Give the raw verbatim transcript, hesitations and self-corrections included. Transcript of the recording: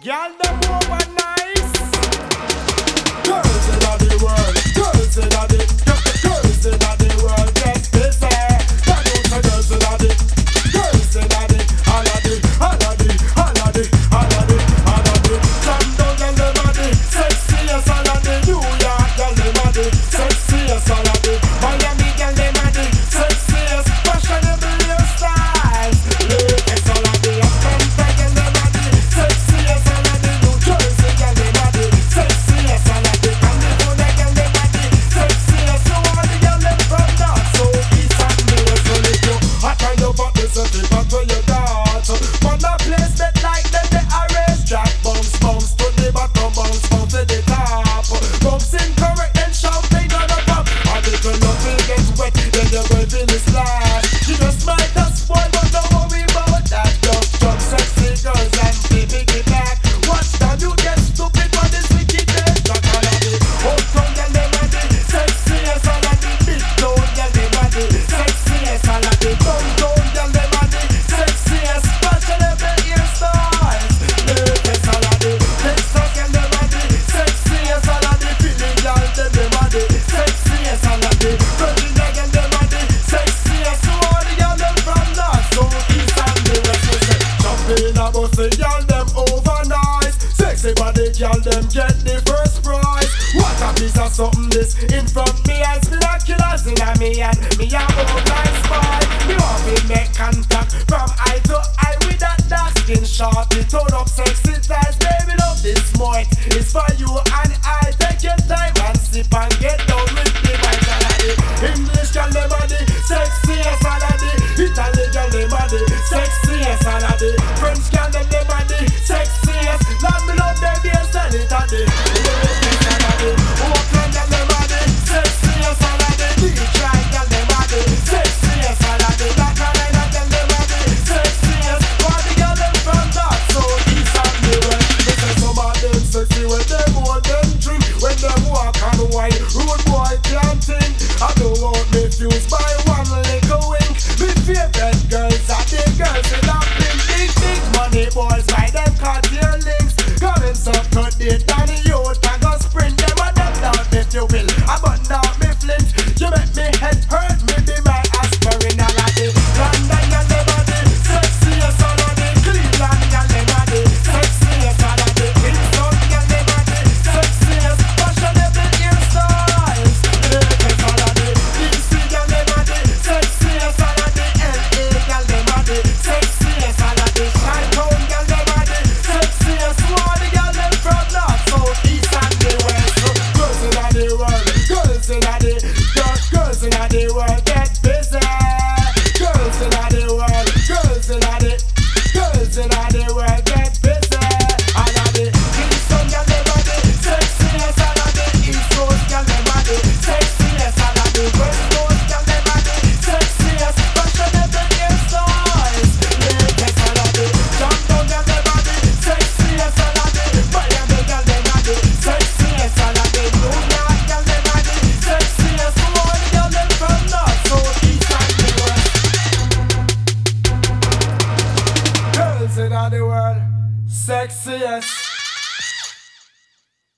Girl, them over nice. Girls inna the world, girls inna the, girls inna the world get busy. That means the girls inna the, girls inna the, all of the, all of the, all of the, all of the, all of the. London girl dem a the sexiest, all of the. New York girl dem a the sexiest, all of the. Miami girl dem a the sexiest, fashionable hairstyles. Latest all of the. Atlanta girl dem a the sexiest, all of the. New Jersey girl dem a the sexiest, all of the. California girl dem a the sexiest. So all the girl dem from north, south, east and west. So if you hot and you fuck this and flip back to your dance. From the place that like them they arrange track. Bounce, bounce to the bottom, bounce, bounce to the top. Bounce incorrect and shouting on the top. And if you nothing gets wet, then the boy feel is flat. You just might have spoiled, but don't worry about that. Just jump sexy girls and baby get back. Watch time you get stupid for this wickedness. Not all of it. Uptown girl dem a the sexiest, all of the. Big town girl dem a the sexiest, all of the. Downtown girl dem a the sexiest, fashionable hairstyles. Latest all of the. Texas girl dem a the sexiest, all of the. Philly girl dem dem a the sexiest, all of the. Virginia girl dem a the sexiest. So all the girl dem from north, south, east and the west. We say jump in a bus, the girl dem over nice. Sexy body girl dem get the first prize. What a piece of something this in front me as binoculars in a me and me a old nice spy. Me want to make contact from eye to eye with that dark skin shorty. Turn up sexy thighs, baby love this smart. It's for you and I. Take your time and sip and get down with the vibes and a the English girl dem a the sexiest and a the Italian girl dem a the sexiest and a the French girl dem dem a the sexiest. Lord me love their bass and it a the